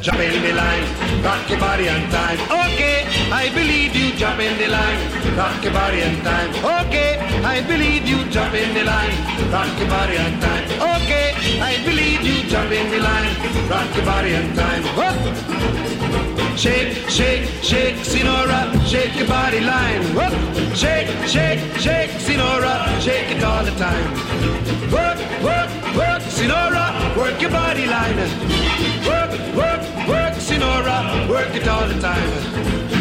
jump in the line, rock your body on time. Okay, I believe you, jump in the line, rock your body on time. Okay, I believe you, jump in the line, rock your body on time. Okay, I believe you, jump in the line, rock your body on time. Whoop. Shake, shake, shake, Sinora, shake your body line. Whoop. Shake, shake, shake, Sinora, shake it all the time. Work, work, work, Sinora, work your body line. Work, work, work, Sinora, work it all the time.